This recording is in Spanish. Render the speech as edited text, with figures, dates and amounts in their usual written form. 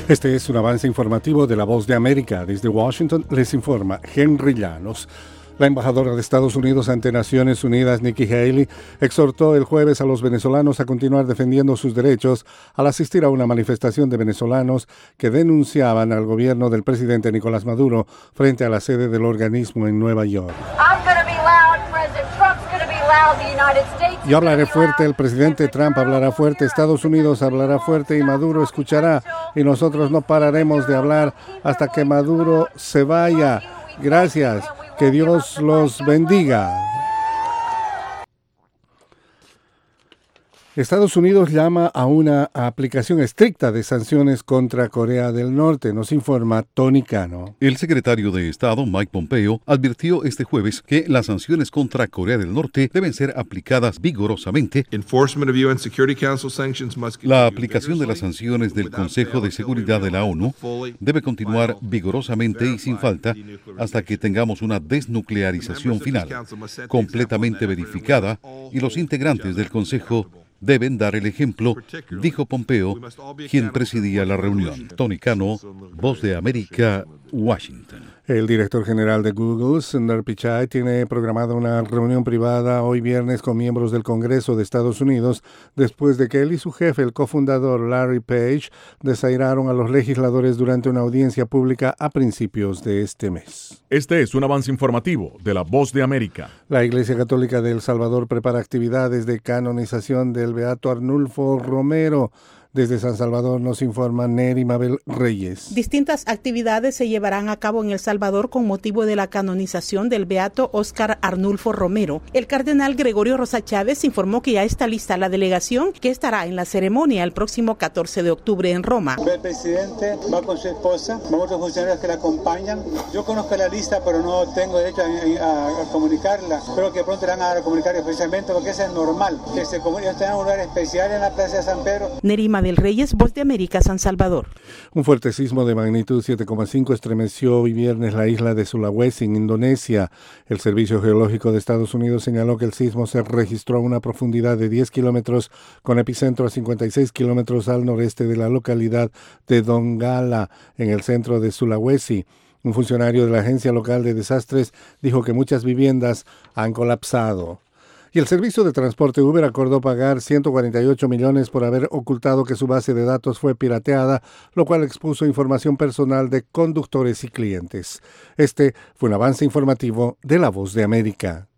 Este es un avance informativo de La Voz de América. Desde Washington les informa Henry Llanos. La embajadora de Estados Unidos ante Naciones Unidas, Nikki Haley, exhortó el jueves a los venezolanos a continuar defendiendo sus derechos al asistir a una manifestación de venezolanos que denunciaban al gobierno del presidente Nicolás Maduro frente a la sede del organismo en Nueva York. Yo hablaré fuerte, el presidente Trump hablará fuerte, Estados Unidos hablará fuerte y Maduro escuchará, y nosotros no pararemos de hablar hasta que Maduro se vaya. Gracias, que Dios los bendiga. Estados Unidos llama a una aplicación estricta de sanciones contra Corea del Norte, nos informa Tony Cano. El secretario de Estado, Mike Pompeo, advirtió este jueves que las sanciones contra Corea del Norte deben ser aplicadas vigorosamente. La aplicación de las sanciones del Consejo de Seguridad de la ONU debe continuar vigorosamente y sin falta hasta que tengamos una desnuclearización final, completamente verificada, y los integrantes del Consejo deben dar el ejemplo, dijo Pompeo, quien presidía la reunión. Tony Cano, Voz de América, Washington. El director general de Google, Sundar Pichai, tiene programada una reunión privada hoy viernes con miembros del Congreso de Estados Unidos después de que él y su jefe, el cofundador Larry Page, desairaron a los legisladores durante una audiencia pública a principios de este mes. Este es un avance informativo de La Voz de América. La Iglesia Católica de El Salvador prepara actividades de canonización del beato Arnulfo Romero. Desde San Salvador nos informa Neri Mabel Reyes. Distintas actividades se llevarán a cabo en El Salvador con motivo de la canonización del beato Óscar Arnulfo Romero. El cardenal Gregorio Rosa Chávez informó que ya está lista la delegación que estará en la ceremonia el próximo 14 de octubre en Roma. El presidente va con su esposa, vamos otros funcionarios que la acompañan. Yo conozco la lista, pero no tengo derecho a comunicarla. Creo que pronto la van a dar a comunicar especialmente porque eso es normal, que se comunique en un lugar especial en la Plaza de San Pedro. Neri Mabel Reyes, Voz de América, San Salvador. Un fuerte sismo de magnitud 7,5 estremeció hoy viernes la isla de Sulawesi, en Indonesia. El Servicio Geológico de Estados Unidos señaló que el sismo se registró a una profundidad de 10 kilómetros, con epicentro a 56 kilómetros al noreste de la localidad de Donggala, en el centro de Sulawesi. Un funcionario de la Agencia Local de Desastres dijo que muchas viviendas han colapsado. Y el servicio de transporte Uber acordó pagar 148 millones por haber ocultado que su base de datos fue pirateada, lo cual expuso información personal de conductores y clientes. Este fue un avance informativo de La Voz de América.